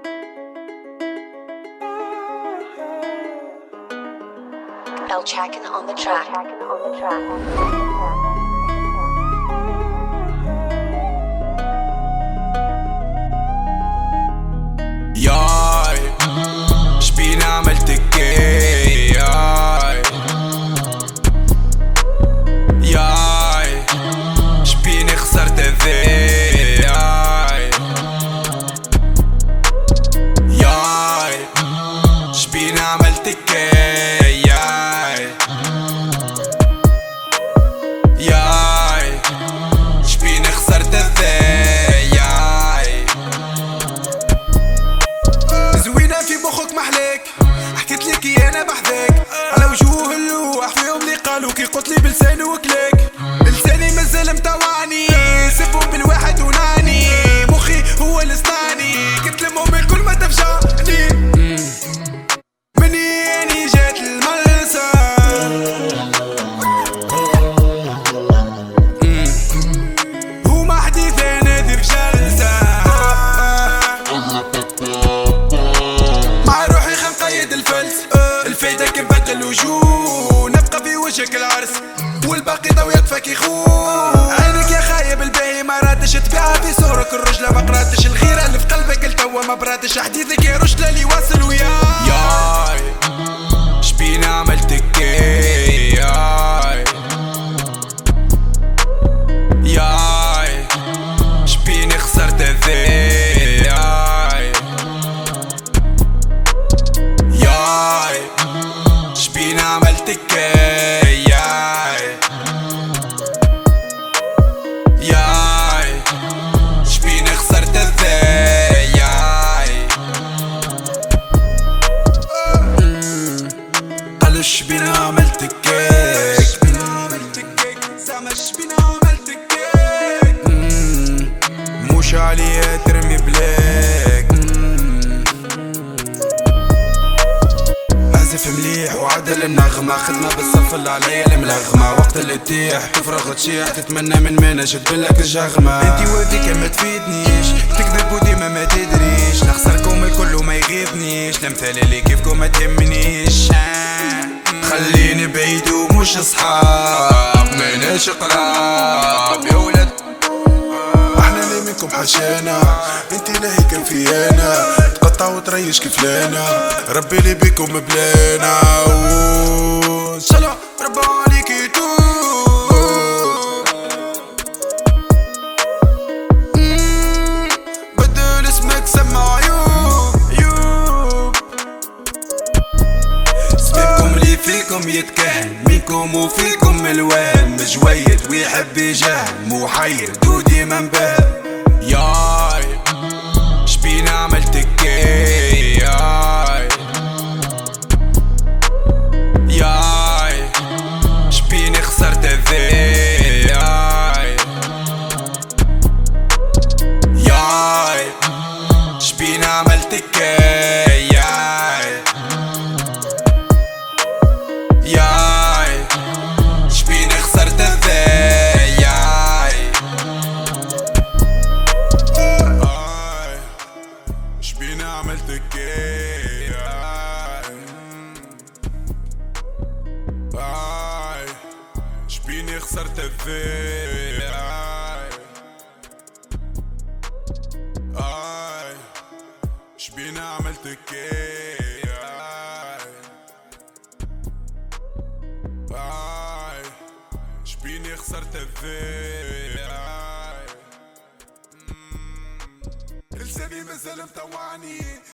El Chakin on the track. ياي شبينا عملتك ياي ياي شبيني خسرت ذي ياي شبينا عملتك ياي شبيني خسرت ذي محليك حكيت لك انا بحذاك على وجوه اللوح فيهم اللي قالوا كي قلت لي بلساني وكلاك لساني مازال متوعني سبهم بالواحد ونعني مخي هو اللي صنعني قلت لهم الكل ما تفجعني مني جات الملسة هما حديث انا ذي بجلسة الفايدة كيف بدل الوجوه نبقى في وجهك العرس والباقي ضوي يطفك يخون عينك يا خايب الباهي ما رادش تبيعها في صورك الرجلة ما قراتش الغيرة اللي في قلبك التوا ما براتش حديثك يا رجلة اللي واصل وياي شبينا عملتك ياي شبيني خسرت ذي شبينا عملتك ياي شبيني خسرت ذي قالوا شبينا عملتك زعما شبينا عملتك مش عليا ترمي بلاك عازف مليح وعدل النغمة خدمة بالصف اللي عليا الملغمة وقت اللي تطيح تفرغ تشيح تتمنى من مانا شدبلك الجغمة انتي وفيك ما تفيدنيش تكذب وديما ما تدريش نخسركم الكل وما يغيظنيش الامثال اللي كيفكم ما تهمنيش خليني بعيد ومش صحاب ماناش قراب يا ولد احنا اللي منكم حشانا انتي لاهي كان فيانا تقطع وتريش كفلانا ربي اللي بيكم بلانا سلام ربي عليك بدل اسمك سمع عيوب سببكم اللي فيكم يتكهن منكم وفيكم الوهم مجويد ويحب يجهل محير دودي منبه ياي شبينا عملتك ياي شبيني خسرت ذي ياي شبينا عملتك ياي شبيني خسرت ذي شبينا عملتك شبيني خسرت الذي شبينا عملتك شبيني خسرت الذي لساني مازال مطوعني